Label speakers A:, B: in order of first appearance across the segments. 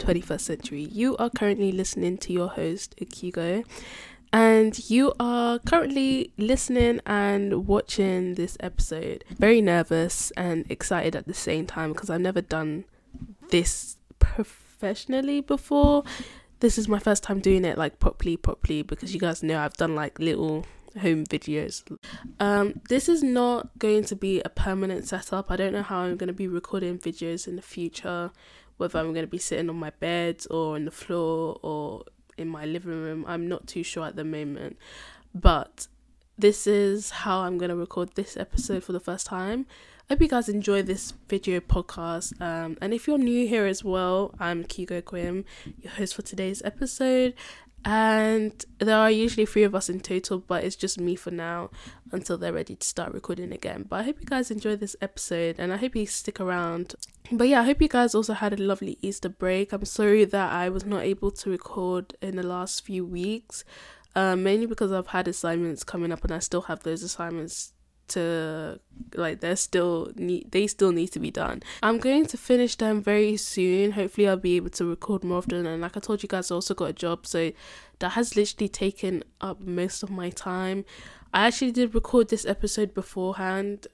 A: 21st century. You are currently listening to your host, Akigo, and you are currently listening and watching this episode. Very nervous and excited at the same time because I've never done this professionally before. This is my first time doing it like properly because you guys know I've done like little home videos. This is not going to be a permanent setup. I don't know how I'm going to be recording videos in the future, whether I'm going to be sitting on my bed or on the floor or in my living room. I'm not too sure at the moment, but this is how I'm going to record this episode for the first time. I hope you guys enjoy this video podcast, and if you're new here as well, I'm Kigo Quim, your host for today's episode. And there are usually 3 of us in total, but it's just me for now until they're ready to start recording again. But I hope you guys enjoy this episode and I hope you stick around. But yeah, I hope you guys also had a lovely Easter break. I'm sorry that I was not able to record in the last few weeks, mainly because I've had assignments coming up and I still have those assignments to they still need to be done. I'm going to finish them very soon. Hopefully I'll be able to record more often, and like I told you guys, I also got a job, so that has literally taken up most of my time. I actually did record this episode beforehand,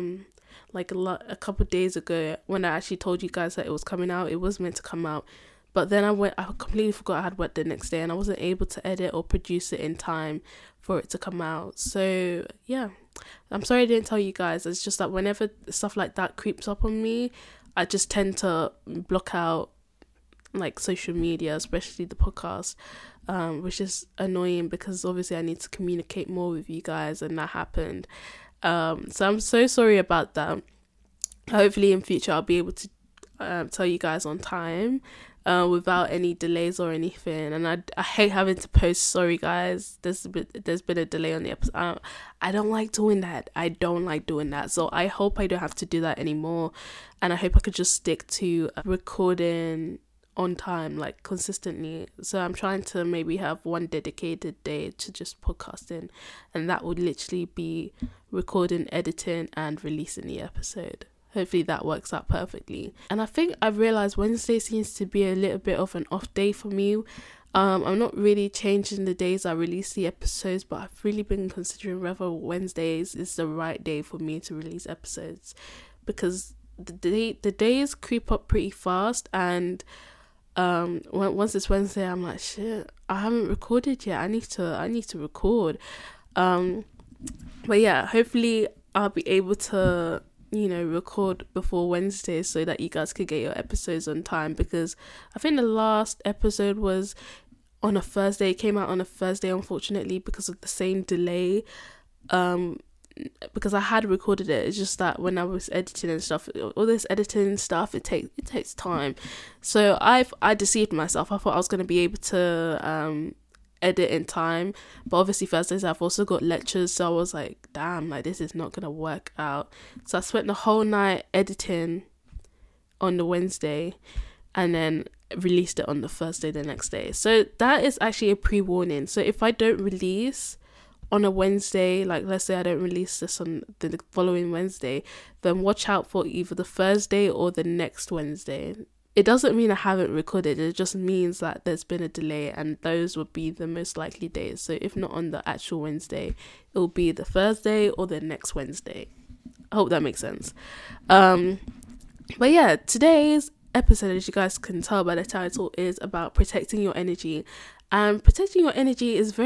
A: a couple of days ago when I actually told you guys that it was coming out. It was meant to come out, but then I completely forgot I had work the next day and I wasn't able to edit or produce it in time for it to come out. So yeah, I'm sorry I didn't tell you guys. It's just that whenever stuff like that creeps up on me, I just tend to block out like social media, especially the podcast, which is annoying because obviously I need to communicate more with you guys, and that happened. So I'm so sorry about that. Hopefully in future I'll be able to tell you guys on time, without any delays or anything. And I hate having to post, sorry guys, there's been a delay on the episode. I don't like doing that. So I hope I don't have to do that anymore, and I hope I could just stick to recording on time, like consistently. So I'm trying to maybe have one dedicated day to just podcasting, and that would literally be recording, editing and releasing the episode. Hopefully that works out perfectly. And I think I've realised Wednesday seems to be a little bit of an off day for me. I'm not really changing the days I release the episodes, but I've really been considering whether Wednesdays is the right day for me to release episodes, because the days creep up pretty fast, and once it's Wednesday I'm like, shit, I haven't recorded yet. I need to record. But yeah, hopefully I'll be able to record before Wednesday so that you guys could get your episodes on time, because I think the last episode was on a Thursday. It came out on a Thursday, unfortunately, because of the same delay, because I had recorded it. It's just that when I was editing and stuff, all this editing stuff, it takes time. So I deceived myself. I thought I was going to be able to edit in time, but obviously Thursdays I've also got lectures, so I was like, damn, like this is not gonna work out. So I spent the whole night editing on the Wednesday and then released it on the Thursday the next day. So that is actually a pre-warning. So if I don't release on a Wednesday, like let's say I don't release this on the following Wednesday, then watch out for either the Thursday or the next Wednesday. It doesn't mean I haven't recorded, it just means that there's been a delay, and those would be the most likely days. So if not on the actual Wednesday, it will be the Thursday or the next Wednesday. I hope that makes sense. But yeah, today's episode, as you guys can tell by the title, is about protecting your energy. And protecting your energy is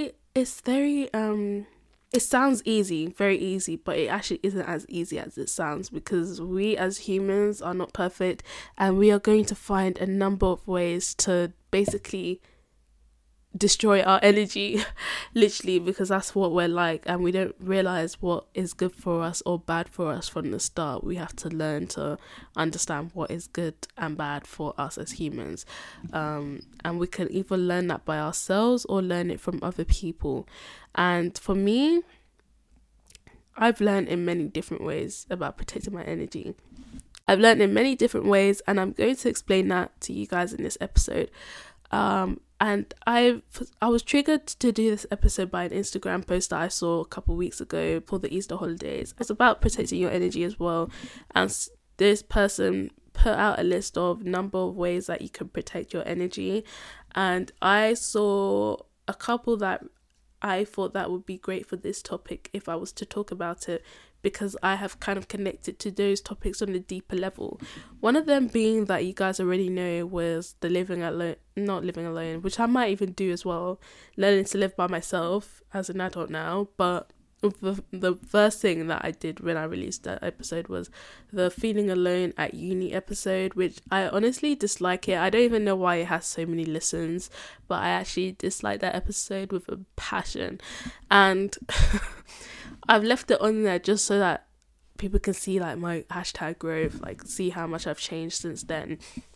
A: it sounds easy, very easy, but it actually isn't as easy as it sounds, because we as humans are not perfect, and we are going to find a number of ways to basically destroy our energy, literally, because that's what we're like, and we don't realize what is good for us or bad for us from the start. We have to learn to understand what is good and bad for us as humans, and we can either learn that by ourselves or learn it from other people. And for me, I've learned in many different ways about protecting my energy. I've learned in many different ways, and I'm going to explain that to you guys in this episode. And I was triggered to do this episode by an Instagram post that I saw a couple of weeks ago for the Easter holidays. It's about protecting your energy as well. And this person put out a list of number of ways that you can protect your energy, and I saw a couple that I thought that would be great for this topic if I was to talk about it, because I have kind of connected to those topics on a deeper level. One of them being that you guys already know was the not living alone, which I might even do as well, learning to live by myself as an adult now. But the first thing that I did when I released that episode was the feeling alone at uni episode, which I honestly dislike it. I don't even know why it has so many listens, but I actually dislike that episode with a passion. And I've left it on there just so that people can see like my hashtag growth, like see how much I've changed since then.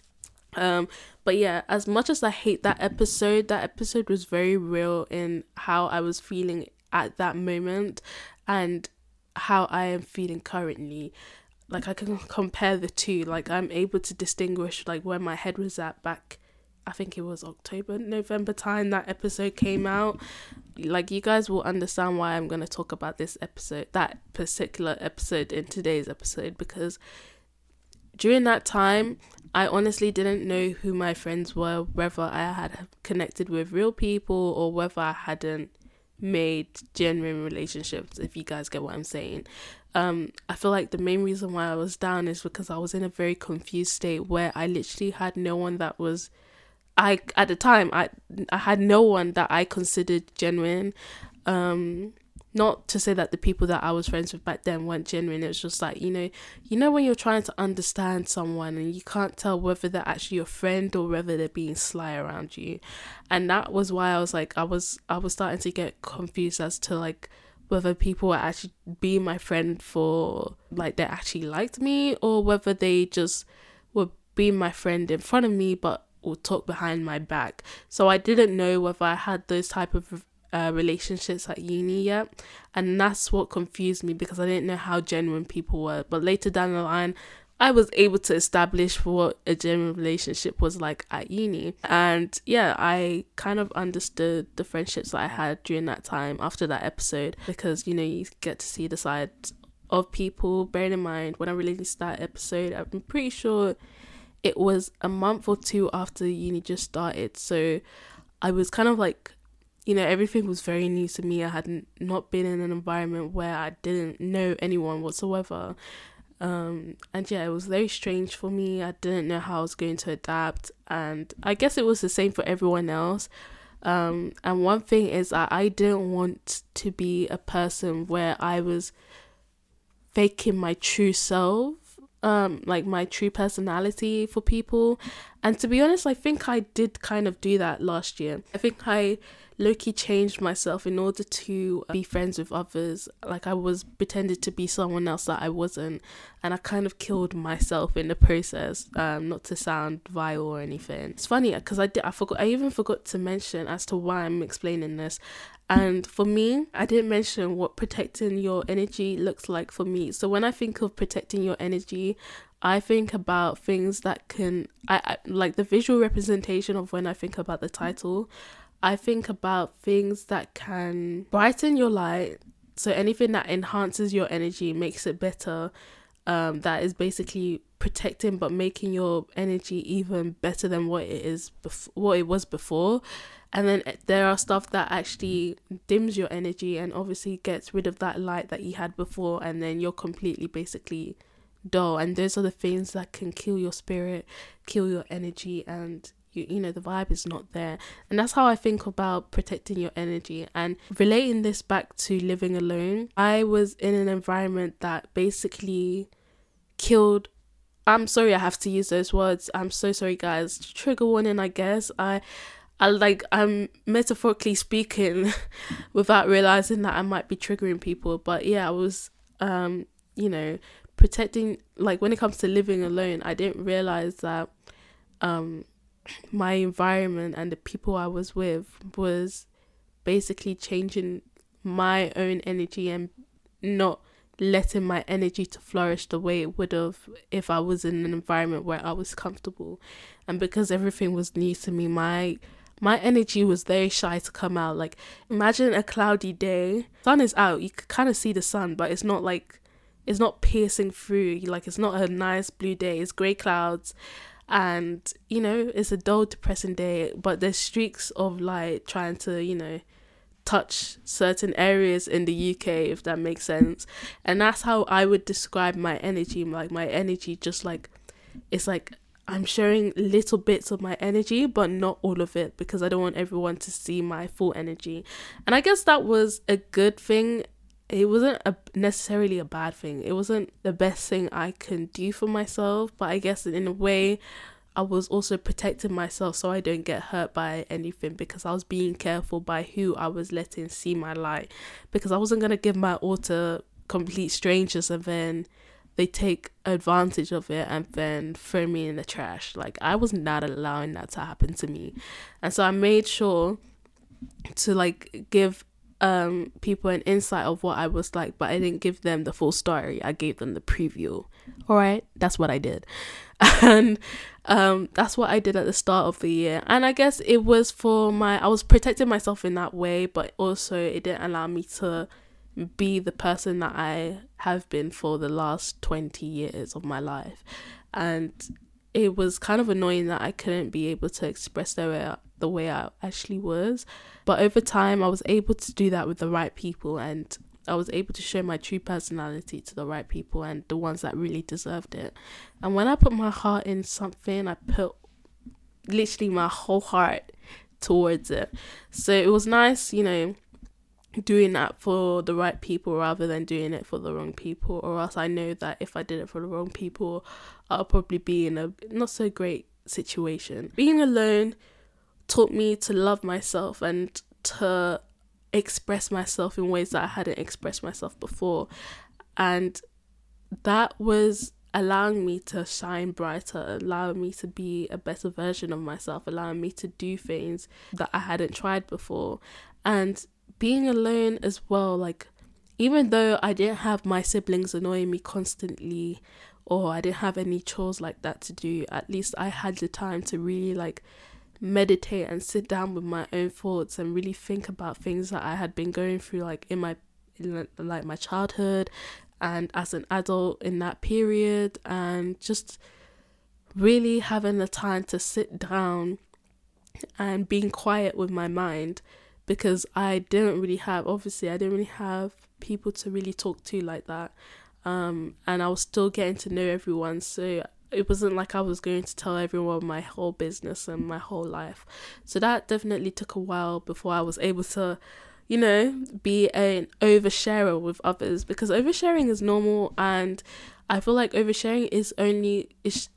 A: But yeah, as much as I hate that episode was very real in how I was feeling at that moment and how I am feeling currently. Like, I can compare the two. Like, I'm able to distinguish like where my head was at back, I think it was October, November time that episode came out. Like, you guys will understand why I'm going to talk about that particular episode in today's episode, because during that time, I honestly didn't know who my friends were, whether I had connected with real people or whether I hadn't made genuine relationships, if you guys get what I'm saying. I feel like the main reason why I was down is because I was in a very confused state where I literally had no one that was, at the time I had no one that I considered genuine. Not to say that the people that I was friends with back then weren't genuine. It was just like, you know when you're trying to understand someone and you can't tell whether they're actually your friend or whether they're being sly around you. And that was why I was like, I was starting to get confused as to like whether people were actually being my friend for like they actually liked me, or whether they just were being my friend in front of me but would talk behind my back. So I didn't know whether I had those type of relationships at uni yet, and that's what confused me, because I didn't know how genuine people were. But later down the line, I was able to establish what a genuine relationship was like at uni. And yeah, I kind of understood the friendships that I had during that time after that episode, because you get to see the side of people. Bearing in mind, when I released that episode, I'm pretty sure it was a month or two after uni just started, so I was kind of like, everything was very new to me. I had not been in an environment where I didn't know anyone whatsoever. And yeah, it was very strange for me. I didn't know how I was going to adapt. And I guess it was the same for everyone else. And one thing is that I didn't want to be a person where I was faking my true self, like my true personality for people. And to be honest, I think I did kind of do that last year. I think I low-key changed myself in order to be friends with others. Like, I was pretended to be someone else that I wasn't, and I kind of killed myself in the process, not to sound vile or anything. It's funny because I even forgot to mention as to why I'm explaining this. And for me, I didn't mention what protecting your energy looks like for me. So when I think of protecting your energy, I think about things that can, I like the visual representation of when I think about the title. I think about things that can brighten your light. So anything that enhances your energy, makes it better. That is basically protecting but making your energy even better than what it was before. And then there are stuff that actually dims your energy and obviously gets rid of that light that you had before, and then you're completely basically dull. And those are the things that can kill your spirit, kill your energy, and the vibe is not there. And that's how I think about protecting your energy. And relating this back to living alone, I was in an environment that basically killed, I'm sorry I have to use those words, I'm so sorry guys, trigger warning I guess, I'm metaphorically speaking without realizing that I might be triggering people. But yeah, I was protecting, like when it comes to living alone, I didn't realize that my environment and the people I was with was basically changing my own energy and not letting my energy to flourish the way it would have if I was in an environment where I was comfortable. And because everything was new to me, my energy was very shy to come out. Like, imagine a cloudy day, sun is out, you can kind of see the sun, but it's not like it's not piercing through. Like, it's not a nice blue day. It's grey clouds, and it's a dull, depressing day. But there's streaks of light trying to touch certain areas in the UK, if that makes sense. And that's how I would describe my energy. Like, my energy, just like, it's like I'm sharing little bits of my energy, but not all of it, because I don't want everyone to see my full energy. And I guess that was a good thing. It wasn't necessarily a bad thing. It wasn't the best thing I can do for myself, but I guess in a way I was also protecting myself so I don't get hurt by anything, because I was being careful by who I was letting see my light, because I wasn't going to give my all to complete strangers and then they take advantage of it and then throw me in the trash. Like, I was not allowing that to happen to me. And so I made sure to like give people an insight of what I was like, but I didn't give them the full story. I gave them the preview. All right, that's what I did. And that's what I did at the start of the year. And I guess it was I was protecting myself in that way, but also it didn't allow me to be the person that I have been for the last 20 years of my life. And it was kind of annoying that I couldn't be able to express the way I actually was. But over time, I was able to do that with the right people, and I was able to show my true personality to the right people and the ones that really deserved it. And when I put my heart in something, I put literally my whole heart towards it. So it was nice, doing that for the right people rather than doing it for the wrong people, or else I know that if I did it for the wrong people, I'll probably be in a not so great situation. Being alone taught me to love myself and to express myself in ways that I hadn't expressed myself before, and that was allowing me to shine brighter, allowing me to be a better version of myself, allowing me to do things that I hadn't tried before. And being alone as well, like, even though I didn't have my siblings annoying me constantly, or I didn't have any chores like that to do, at least I had the time to really like meditate and sit down with my own thoughts and really think about things that I had been going through, like in my childhood and as an adult in that period, and just really having the time to sit down and being quiet with my mind, because I didn't really have people to really talk to like that, and I was still getting to know everyone, so it wasn't like I was going to tell everyone my whole business and my whole life. So that definitely took a while before I was able to be an oversharer with others, because oversharing is normal, and I feel like oversharing is only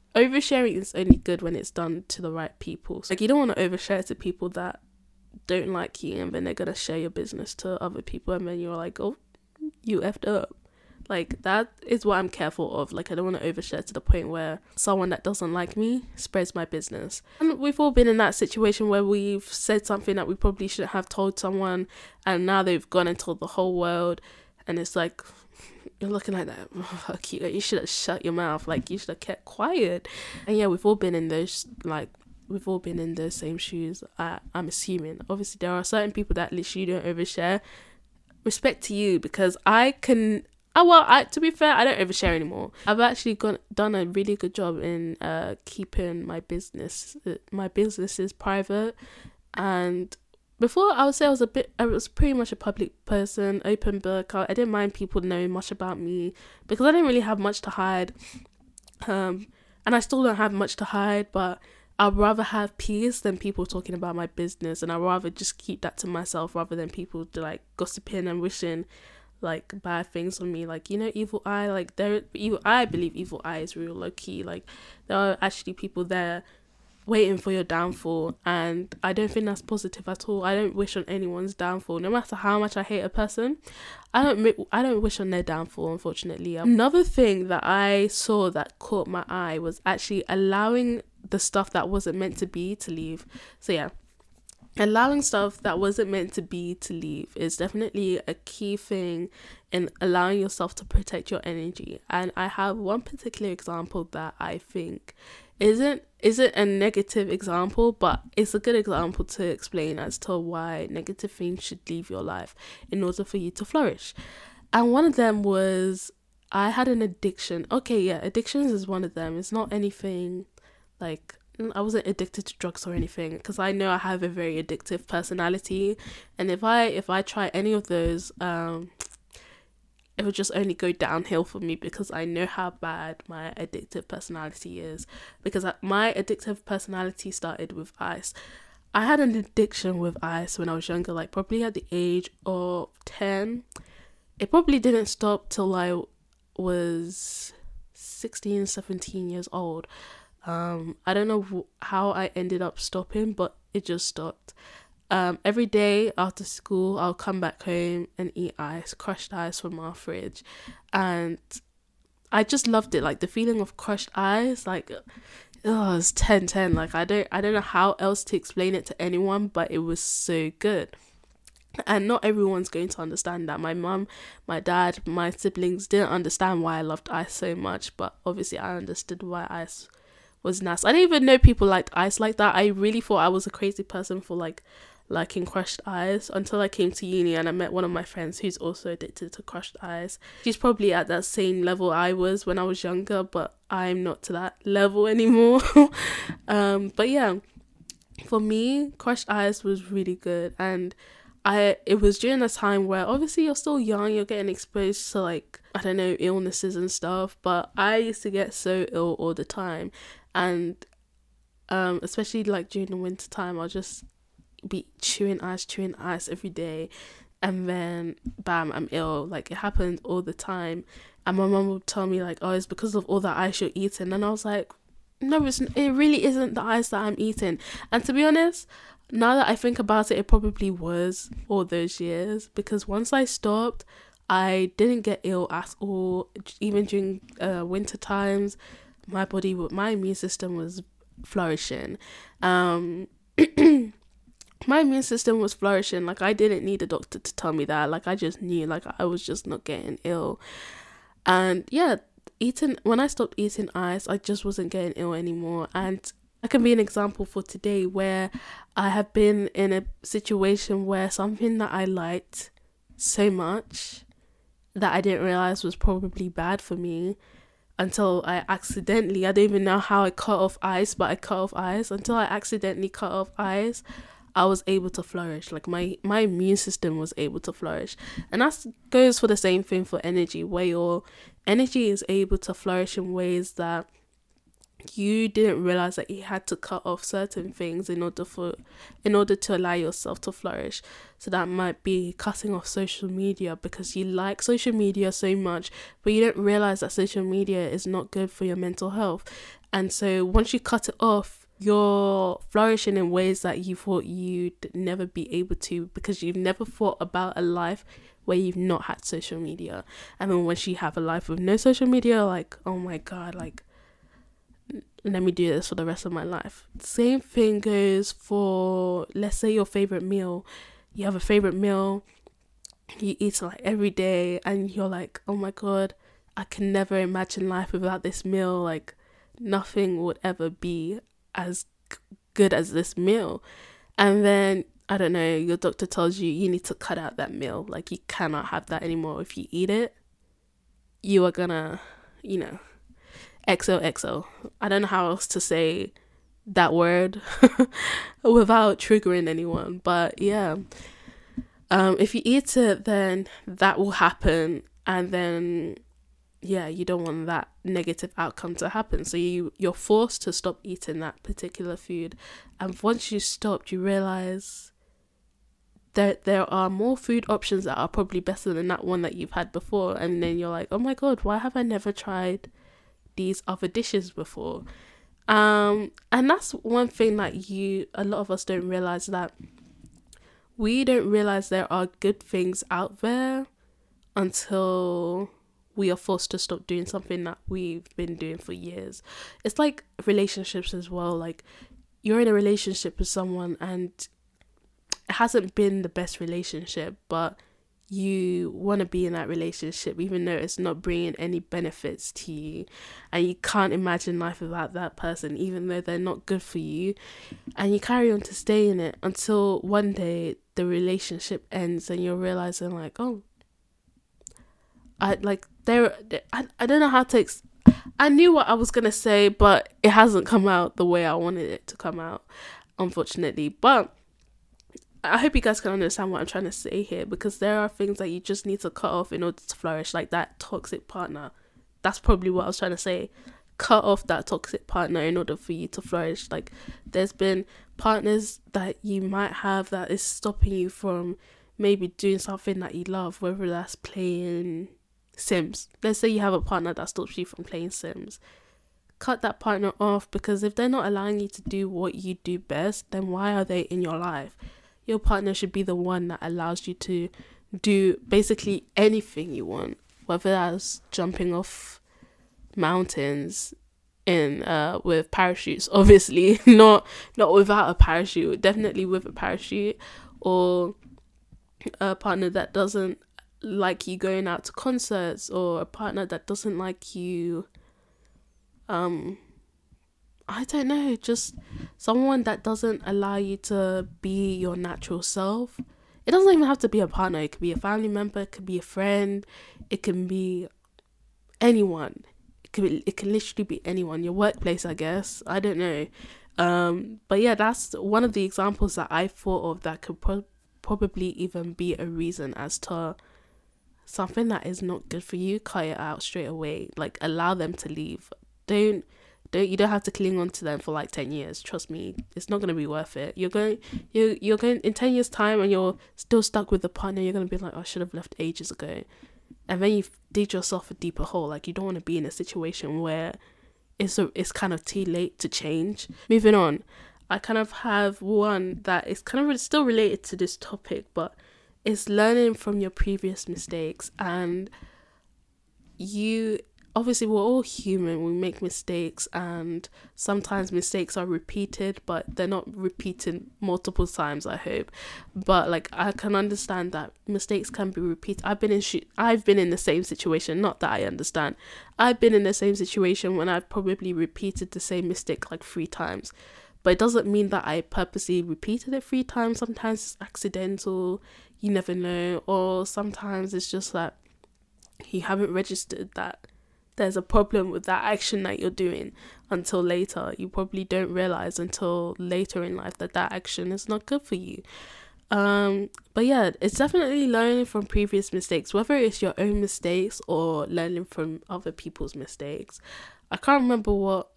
A: good when it's done to the right people. Like, you don't want to overshare to people that don't like you, and then they're gonna share your business to other people, and then you're like, oh, you effed up. Like, that is what I'm careful of. Like, I don't want to overshare to the point where someone that doesn't like me spreads my business. And we've all been in that situation where we've said something that we probably shouldn't have told someone, and now they've gone and told the whole world, and it's like, you're looking like that, oh, fuck you should have shut your mouth, like, you should have kept quiet. And yeah, we've all been in those same shoes, I'm assuming. Obviously, there are certain people that literally don't overshare. Respect to you, because to be fair, I don't overshare anymore. I've actually done a really good job in keeping my businesses private. And before, I would say I was pretty much a public person, open book. I didn't mind people knowing much about me, because I didn't really have much to hide. And I still don't have much to hide, but I'd rather have peace than people talking about my business, and I'd rather just keep that to myself rather than people like gossiping and wishing like bad things on me. Like, evil eye, like I believe evil eye is real low key. Like, there are actually people there waiting for your downfall, and I don't think that's positive at all. I don't wish on anyone's downfall, no matter how much I hate a person. I don't wish on their downfall, unfortunately. Another thing that I saw that caught my eye was actually allowing the stuff that wasn't meant to be to leave. So yeah, allowing stuff that wasn't meant to be to leave is definitely a key thing in allowing yourself to protect your energy. And I have one particular example that I think isn't a negative example, but it's a good example to explain as to why negative things should leave your life in order for you to flourish. And one of them was I had an addiction. Okay, yeah, addictions is one of them. It's not anything like, I wasn't addicted to drugs or anything, because I know I have a very addictive personality, and if I try any of those, it would just only go downhill for me, because I know how bad my addictive personality is. Because my addictive personality started with ice. I had an addiction with ice when I was younger, like probably at the age of 10. It probably didn't stop till I was 16, 17 years old. I don't know how I ended up stopping, but it just stopped. Every day after school, I'll come back home and eat ice, crushed ice from our fridge. And I just loved it. Like the feeling of crushed ice, like, oh, it's 10/10. Like I don't know how else to explain it to anyone, but it was so good. And not everyone's going to understand that. My mum, my dad, my siblings didn't understand why I loved ice so much, but obviously I understood why ice was nice. I didn't even know people liked ice like that. I really thought I was a crazy person for liking crushed ice, until I came to uni and I met one of my friends who's also addicted to crushed ice. She's probably at that same level I was when I was younger, but I'm not to that level anymore. But yeah, for me, crushed ice was really good. And it was during a time where obviously you're still young, you're getting exposed to, like, I don't know, illnesses and stuff, but I used to get so ill all the time. And especially like during the winter time, I'll just be chewing ice every day, and then bam, I'm ill. Like, it happened all the time. And my mum would tell me, like, oh, it's because of all the ice you're eating. And I was like, no, it really isn't the ice that I'm eating. And to be honest, now that I think about it, it probably was all those years, because once I stopped, I didn't get ill at all. Even during winter times, my immune system was flourishing. My immune system was flourishing. Like, I didn't need a doctor to tell me that. Like, I just knew, like, I was just not getting ill. And yeah, when I stopped eating ice, I just wasn't getting ill anymore. And I can be an example for today, where I have been in a situation where something that I liked so much that I didn't realize was probably bad for me, until I don't even know how I cut off ice, but I cut off ice. Until I accidentally cut off ice, I was able to flourish. Like, my immune system was able to flourish. And that goes for the same thing for energy, where your energy is able to flourish in ways that you didn't realize that you had to cut off certain things in order to allow yourself to flourish. So that might be cutting off social media, because you like social media so much, but you don't realize that social media is not good for your mental health. And so once you cut it off, you're flourishing in ways that you thought you'd never be able to, because you've never thought about a life where you've not had social media. And then once you have a life with no social media, like, oh my god, like, let me do this for the rest of my life. Same thing goes for, let's say, your favorite meal. You have a favorite meal, you eat it like every day, and you're like, oh my god, I can never imagine life without this meal. Like, nothing would ever be as good as this meal. And then, I don't know, your doctor tells you need to cut out that meal. Like, you cannot have that anymore. If you eat it, you are gonna, XOXO. I don't know how else to say that word without triggering anyone. But yeah, if you eat it, then that will happen. And then, yeah, you don't want that negative outcome to happen. So you're forced to stop eating that particular food. And once you stopped, you realize that there are more food options that are probably better than that one that you've had before. And then you're like, oh my god, why have I never tried these other dishes before? And that's one thing that a lot of us don't realize, that we don't realize there are good things out there until we are forced to stop doing something that we've been doing for years. It's like relationships as well. Like, you're in a relationship with someone and it hasn't been the best relationship, but you want to be in that relationship even though it's not bringing any benefits to you, and you can't imagine life without that person even though they're not good for you, and you carry on to stay in it until one day the relationship ends and you're realizing, like, oh, I don't know how to I knew what I was gonna say, but it hasn't come out the way I wanted it to come out, unfortunately. But I hope you guys can understand what I'm trying to say here, because there are things that you just need to cut off in order to flourish, like that toxic partner. That's probably what I was trying to say. Cut off that toxic partner in order for you to flourish. Like, there's been partners that you might have that is stopping you from maybe doing something that you love, whether that's playing Sims. Let's say you have a partner that stops you from playing Sims. Cut that partner off, because if they're not allowing you to do what you do best, then why are they in your life? Your partner should be the one that allows you to do basically anything you want, whether that's jumping off mountains in with parachutes, obviously not without a parachute, definitely with a parachute, or a partner that doesn't like you going out to concerts, or a partner that doesn't like you I don't know, just someone that doesn't allow you to be your natural self. It doesn't even have to be a partner. It could be a family member, it could be a friend, it can be anyone. It can literally be anyone. Your workplace, I guess. I don't know. But yeah, that's one of the examples that I thought of that could probably even be a reason as to something that is not good for you. Cut it out straight away. Like, allow them to leave. You don't have to cling on to them for like 10 years. Trust me, it's not going to be worth it. You're going in 10 years time and you're still stuck with the partner. You're going to be like, oh, I should have left ages ago. And then you've dig yourself a deeper hole. Like, you don't want to be in a situation where it's kind of too late to change. Moving on, I kind of have one that is kind of still related to this topic, but it's learning from your previous mistakes. And obviously, we're all human, we make mistakes, and sometimes mistakes are repeated, but they're not repeated multiple times, I hope. But like, I can understand that mistakes can be repeated. I've been in the same situation, not that I understand. I've been in the same situation when I've probably repeated the same mistake like 3 times. But it doesn't mean that I purposely repeated it 3 times. Sometimes it's accidental, you never know. Or sometimes it's just that you haven't registered that there's a problem with that action that you're doing until later. You probably don't realize until later in life that action is not good for you. But yeah, it's definitely learning from previous mistakes, whether it's your own mistakes or learning from other people's mistakes. I can't remember what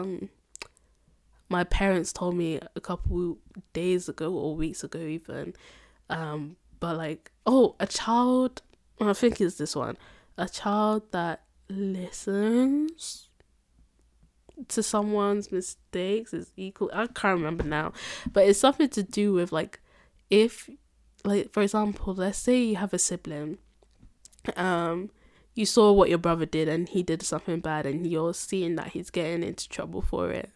A: my parents told me a couple days ago or weeks ago even. But like, I think it's this one. A child that listens to someone's mistakes is equal. I can't remember now, but it's something to do with like, if, like, for example, let's say you have a sibling, you saw what your brother did and he did something bad and you're seeing that he's getting into trouble for it.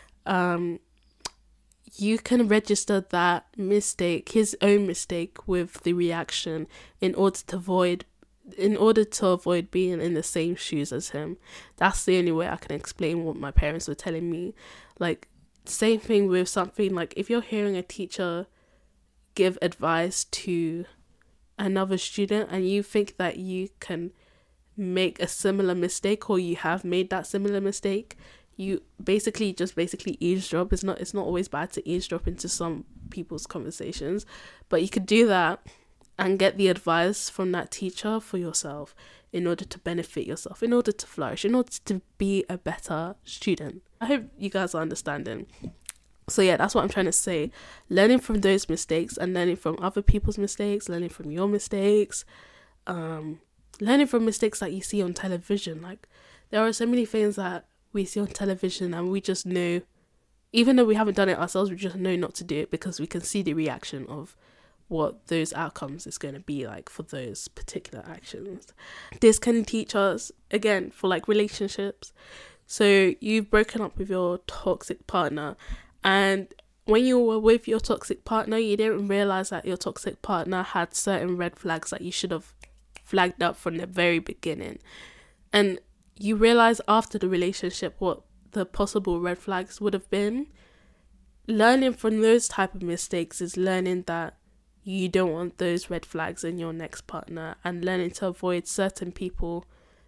A: You can register that mistake, his own mistake, with the reaction in order to avoid being in the same shoes as him. That's the only way I can explain what my parents were telling me. Like, same thing with something like, if you're hearing a teacher give advice to another student and you think that you can make a similar mistake, or you have made that similar mistake, you basically eavesdrop. It's not always bad to eavesdrop into some people's conversations, but you could do that and get the advice from that teacher for yourself in order to benefit yourself, in order to flourish, in order to be a better student. I hope you guys are understanding. So yeah, that's what I'm trying to say. Learning from those mistakes and learning from other people's mistakes, learning from your mistakes, learning from mistakes that you see on television. Like, there are so many things that we see on television and we just know, even though we haven't done it ourselves, we just know not to do it because we can see the reaction of what those outcomes is going to be like for those particular actions. This can teach us, again, for like relationships. So you've broken up with your toxic partner, and when you were with your toxic partner, you didn't realize that your toxic partner had certain red flags that you should have flagged up from the very beginning. And you realize after the relationship what the possible red flags would have been. Learning from those type of mistakes is learning that you don't want those red flags in your next partner, and learning to avoid certain people,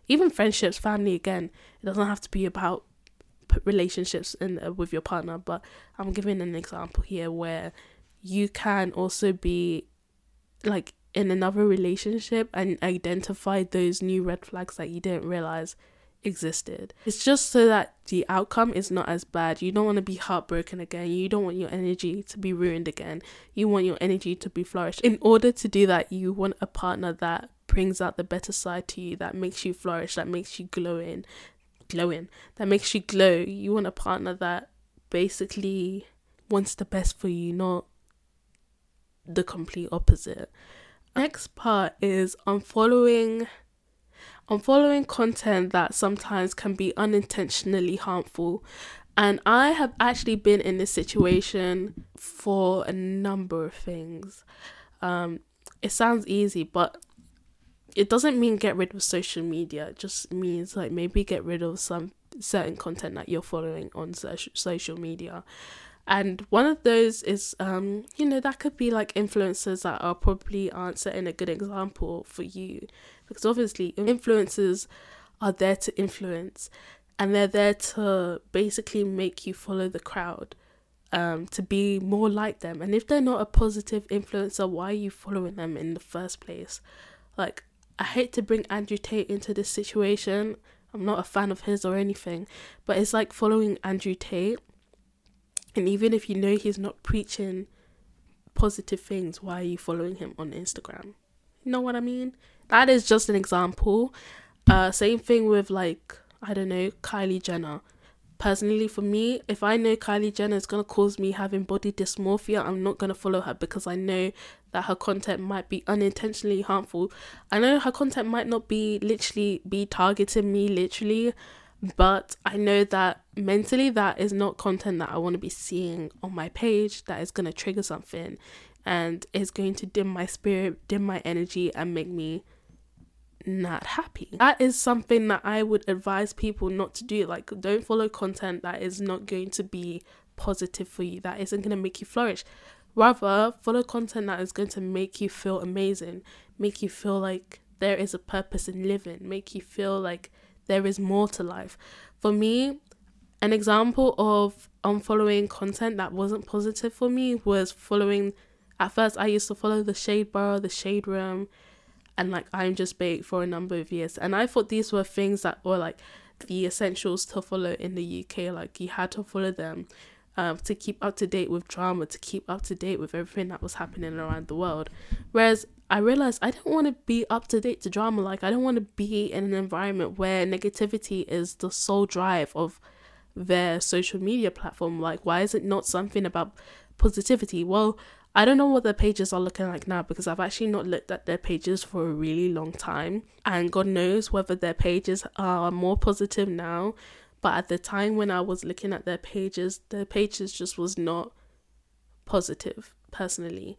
A: even friendships, family. Again, it doesn't have to be about relationships with your partner, but I'm giving an example here where you can also be like in another relationship and identify those new red flags that you didn't realize existed. It's just so that the outcome is not as bad. You don't want to be heartbroken again. You don't want your energy to be ruined again. You want your energy to be flourished. In order to do that, you want a partner that brings out the better side to you, that makes you flourish, that makes you glowing, that makes you glow. You want a partner that basically wants the best for you, not the complete opposite. Next part is unfollowing content that sometimes can be unintentionally harmful. And I have actually been in this situation for a number of things. It sounds easy, but it doesn't mean get rid of social media. It just means like maybe get rid of some certain content that you're following on social media. And one of those is, that could be like influencers that aren't setting a good example for you. Because obviously influencers are there to influence, and they're there to basically make you follow the crowd, to be more like them. And if they're not a positive influencer, why are you following them in the first place? Like, I hate to bring Andrew Tate into this situation. I'm not a fan of his or anything, but it's like following Andrew Tate. And even if you know he's not preaching positive things, why are you following him on Instagram? You know what I mean? That is just an example. Same thing with like, I don't know, Kylie Jenner. Personally, for me, if I know Kylie Jenner is going to cause me having body dysmorphia, I'm not going to follow her, because I know that her content might be unintentionally harmful. I know her content might not be targeting me literally, but I know that mentally that is not content that I want to be seeing on my page, that is going to trigger something and is going to dim my spirit, dim my energy, and make me not happy. That is something that I would advise people not to do. Like, don't follow content that is not going to be positive for you, that isn't going to make you flourish. Rather, follow content that is going to make you feel amazing, make you feel like there is a purpose in living, make you feel like there is more to life. For me, an example of unfollowing content that wasn't positive for me was at first I used to follow the Shade Bar, the Shade Room, and like I'm Just Baked for a number of years. And I thought these were things that were like the essentials to follow in the UK. Like, you had to follow them to keep up to date with drama, to keep up to date with everything that was happening around the world. Whereas I realized I don't want to be up to date to drama. Like, I don't want to be in an environment where negativity is the sole drive of their social media platform. Like, why is it not something about positivity? Well, I don't know what their pages are looking like now, because I've actually not looked at their pages for a really long time, and God knows whether their pages are more positive now. But at the time when I was looking at their pages just was not positive, personally.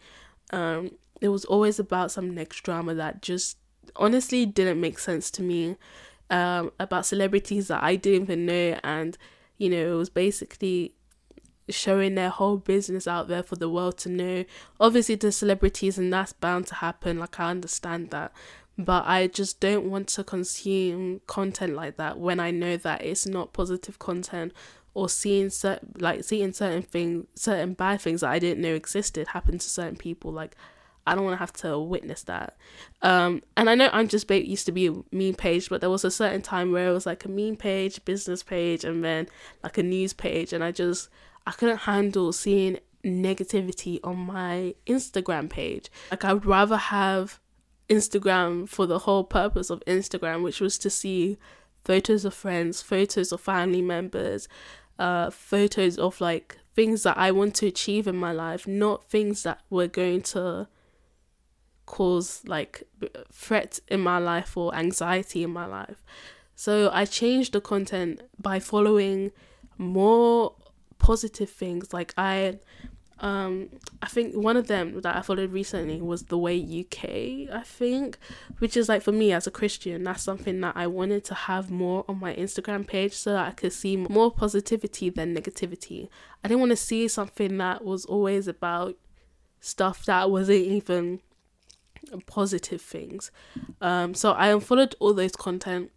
A: It was always about some next drama that just honestly didn't make sense to me, about celebrities that I didn't even know, and it was basically showing their whole business out there for the world to know. Obviously the celebrities, and that's bound to happen, like I understand that, but I just don't want to consume content like that when I know that it's not positive content, or seeing certain bad things that I didn't know existed happen to certain people. Like, I don't want to have to witness that. And I know I'm Just Baked used to be a meme page, but there was a certain time where it was like a meme page, business page, and then like a news page, and I couldn't handle seeing negativity on my Instagram page. Like, I would rather have Instagram for the whole purpose of Instagram, which was to see photos of friends, photos of family members, photos of like things that I want to achieve in my life, not things that were going to cause like threat in my life or anxiety in my life. So I changed the content by following more positive things. Like I think one of them that I followed recently was The Way UK, I think, which is like, for me as a Christian, that's something that I wanted to have more on my Instagram page, so that I could see more positivity than negativity. I didn't want to see something that was always about stuff that wasn't even positive things. So I unfollowed all those content.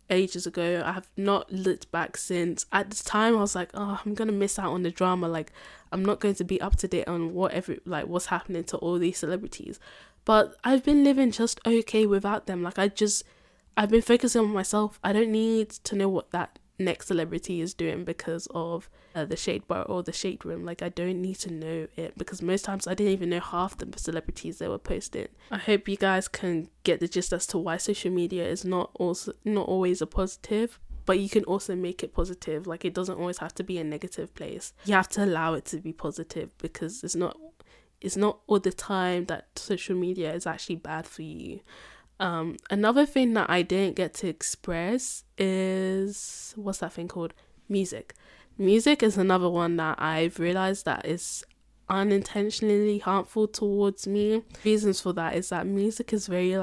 A: ages ago. I have not looked back since. At the time I was like, oh, I'm gonna miss out on the drama, like I'm not going to be up to date on what's happening to all these celebrities. But I've been living just okay without them. Like I've been focusing on myself. I don't need to know what that next celebrity is doing because of the shade bar or the shade room. Like I don't need to know it, because most times I didn't even know half the celebrities they were posting. I hope you guys can get the gist as to why social media is not always a positive, but you can also make it positive. Like it doesn't always have to be a negative place. You have to allow it to be positive, because it's not all the time that social media is actually bad for you. Another thing that I didn't get to express is, what's that thing called? Music. Music is another one that I've realized that is unintentionally harmful towards me. Reasons for that is that music is very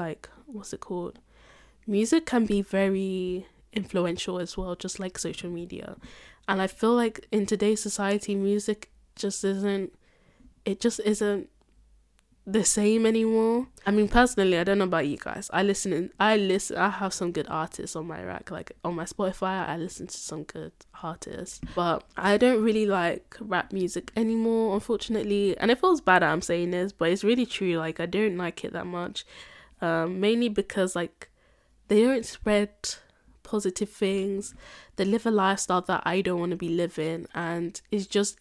A: music can be very influential as well, just like social media. And I feel like in today's society, music just isn't the same anymore. I mean, personally, I don't know about you guys. I have some good artists on my rack. Like on my Spotify, I listen to some good artists. But I don't really like rap music anymore, unfortunately. And it feels bad that I'm saying this, but it's really true. Like I don't like it that much. Mainly because like they don't spread positive things. They live a lifestyle that I don't want to be living, and it's just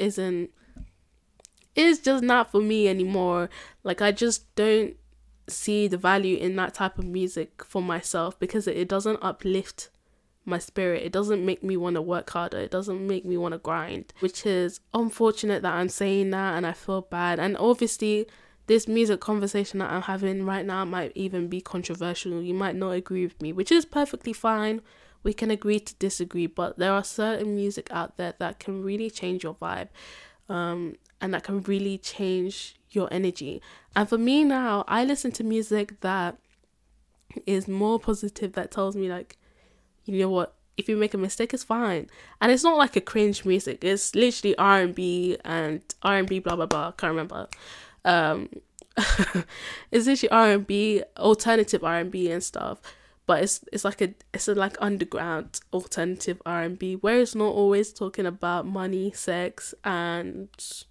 A: not for me anymore. Like I just don't see the value in that type of music for myself, because it doesn't uplift my spirit. It doesn't make me want to work harder. It doesn't make me want to grind, which is unfortunate that I'm saying that, and I feel bad. And obviously this music conversation that I'm having right now might even be controversial. You might not agree with me, which is perfectly fine. We can agree to disagree, but there are certain music out there that can really change your vibe. And that can really change your energy. And for me now, I listen to music that is more positive, that tells me like, you know what, if you make a mistake, it's fine. And it's not like a cringe music. It's literally R&B blah blah blah. Can't remember. It's literally R&B, alternative R&B and stuff. But it's like underground alternative R&B, where it's not always talking about money, sex, and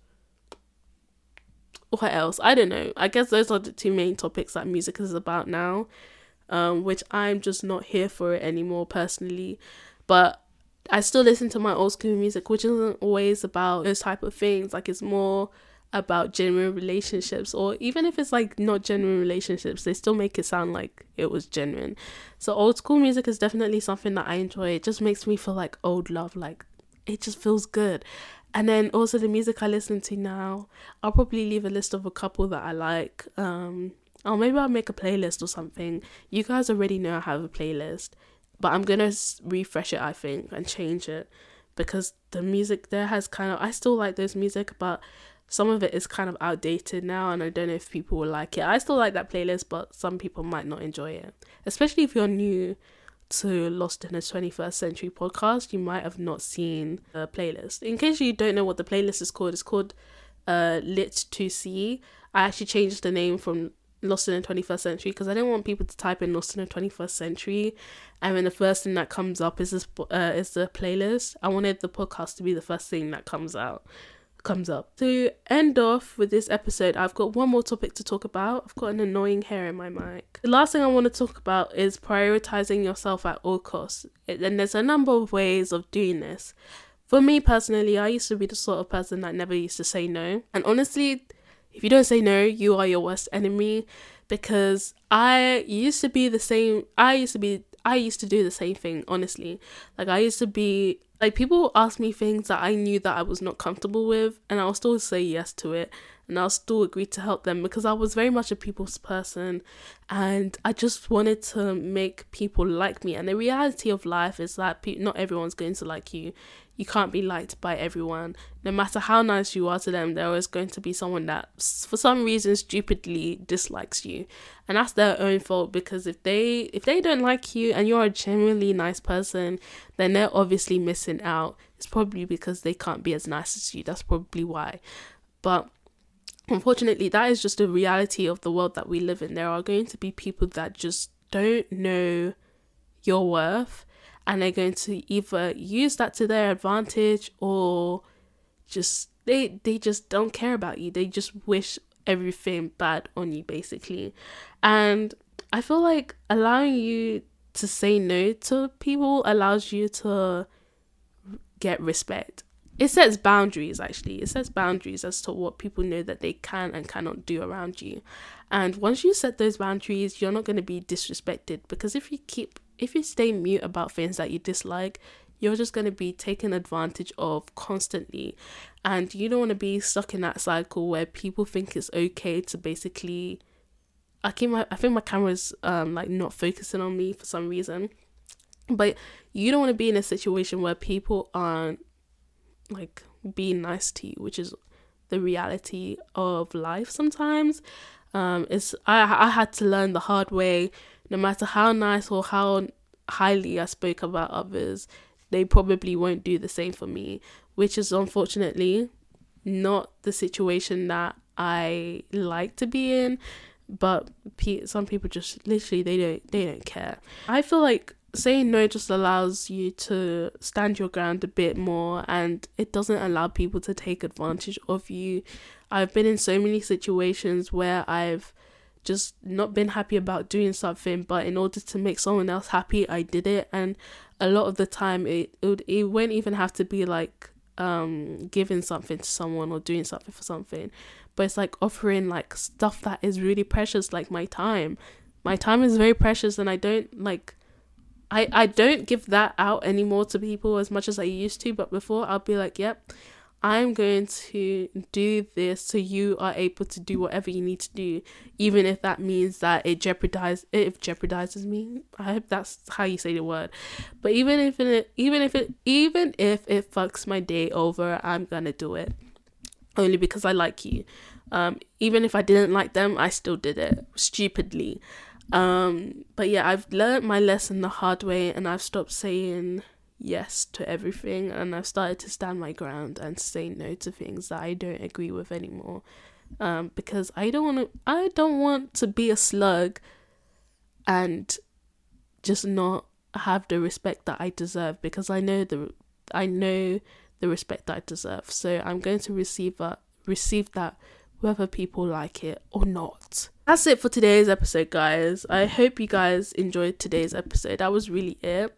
A: what else? I don't know. I guess those are the two main topics that music is about now, which I'm just not here for it anymore personally. But I still listen to my old school music, which isn't always about those type of things. Like it's more about genuine relationships, or even if it's like not genuine relationships, they still make it sound like it was genuine. So old school music is definitely something that I enjoy. It just makes me feel like old love, like it just feels good. And then also the music I listen to now, I'll probably leave a list of a couple that I like. Or maybe I'll make a playlist or something. You guys already know I have a playlist, but I'm gonna refresh it, I think, and change it, because the music there has I still like those music, but some of it is kind of outdated now, and I don't know if people will like it. I still like that playlist, but some people might not enjoy it. Especially if you're new to Lost in the 21st Century podcast, you might have not seen the playlist. In case you don't know what the playlist is called, it's called Lit 2C. I actually changed the name from Lost in the 21st Century because I didn't want people to type in Lost in the 21st Century and then the first thing that comes up is the playlist. I wanted the podcast to be the first thing that comes up. To end off with this episode, I've got one more topic to talk about. I've got an annoying hair in my mic. The last thing I want to talk about is prioritizing yourself at all costs. And there's a number of ways of doing this. For me personally, I used to be the sort of person that never used to say no. And honestly, if you don't say no, you are your worst enemy, because I used to do the same thing, honestly. Like, I used to be like, people ask me things that I knew that I was not comfortable with, and I'll still say yes to it, and I'll still agree to help them, because I was very much a people's person, and I just wanted to make people like me. And the reality of life is that not everyone's going to like you. You can't be liked by everyone. No matter how nice you are to them, there is going to be someone that, for some reason, stupidly dislikes you. And that's their own fault, because if they don't like you and you're a genuinely nice person, then they're obviously missing out. It's probably because they can't be as nice as you. That's probably why. But unfortunately, that is just the reality of the world that we live in. There are going to be people that just don't know your worth, and they're going to either use that to their advantage or just they just don't care about you. They just wish everything bad on you, basically. And I feel like allowing you to say no to people allows you to get respect. It sets boundaries, actually. It sets boundaries as to what people know that they can and cannot do around you. And once you set those boundaries, you're not going to be disrespected, because if you stay mute about things that you dislike, you're just going to be taken advantage of constantly. And you don't want to be stuck in that cycle where people think it's okay to basically... I think my camera's like not focusing on me for some reason. But you don't want to be in a situation where people aren't like being nice to you, which is the reality of life sometimes. I had to learn the hard way. No matter how nice or how highly I spoke about others, they probably won't do the same for me, which is unfortunately not the situation that I like to be in. But some people just literally they don't care. I feel like saying no just allows you to stand your ground a bit more, and it doesn't allow people to take advantage of you. I've been in so many situations where I've just not been happy about doing something, but in order to make someone else happy, I did it. And a lot of the time it won't even have to be like giving something to someone or doing something for something, but it's like offering like stuff that is really precious, like my time is very precious, and I don't give that out anymore to people as much as I used to. But before, I'll be like, yep, I'm going to do this so you are able to do whatever you need to do, even if that means that it jeopardizes me. I hope that's how you say the word. But even if it fucks my day over, I'm gonna do it, only because I like you. Even if I didn't like them, I still did it stupidly. But yeah, I've learned my lesson the hard way, and I've stopped saying yes to everything, and I've started to stand my ground and say no to things that I don't agree with anymore, because I don't want to be a slug and just not have the respect that I deserve, because I know the respect that I deserve. So I'm going to receive that whether people like it or not. That's it for today's episode, guys. I hope you guys enjoyed today's episode. That was really it.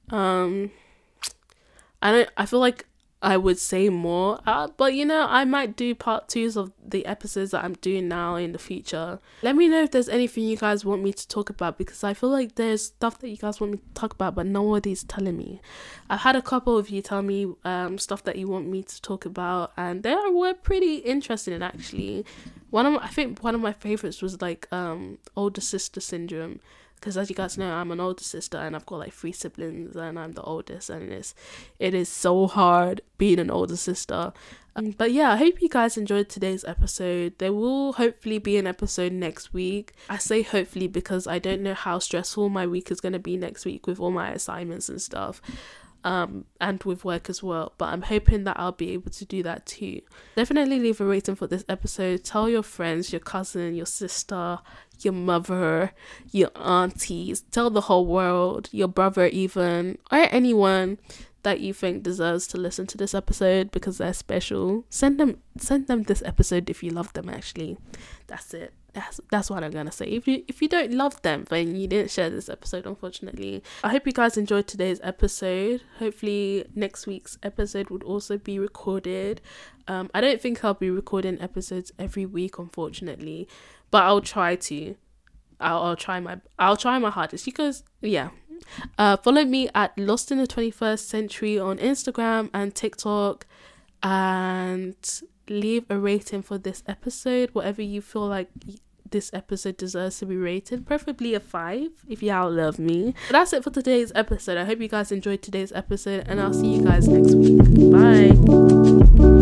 A: I feel like I would say more, but I might do part 2s of the episodes that I'm doing now in the future. Let me know if there's anything you guys want me to talk about, because I feel like there's stuff that you guys want me to talk about, but nobody's telling me. I've had a couple of you tell me stuff that you want me to talk about, and they were pretty interesting, actually. I think one of my favorites was like older sister syndrome, because as you guys know, I'm an older sister and I've got like 3 siblings and I'm the oldest, and it is so hard being an older sister. But yeah, I hope you guys enjoyed today's episode. There will hopefully be an episode next week. I say hopefully because I don't know how stressful my week is going to be next week with all my assignments and stuff. And with work as well, but I'm hoping that I'll be able to do that too. Definitely leave a rating for this episode. Tell your friends, your cousin, your sister, your mother, your aunties, tell the whole world, your brother even, or anyone that you think deserves to listen to this episode because they're special. Send them this episode if you love them. Actually, that's it. That's what I'm gonna say. If you don't love them, then you didn't share this episode, unfortunately. I hope you guys enjoyed today's episode. Hopefully next week's episode would also be recorded. I don't think I'll be recording episodes every week, unfortunately, but I'll try to. I'll try my hardest. You guys, yeah. Follow me at Lost in the 21st Century on Instagram and TikTok, and leave a rating for this episode, whatever you feel like this episode deserves to be rated, preferably a 5 if y'all love me. But that's it for today's episode. I hope you guys enjoyed today's episode, and I'll see you guys next week. Bye.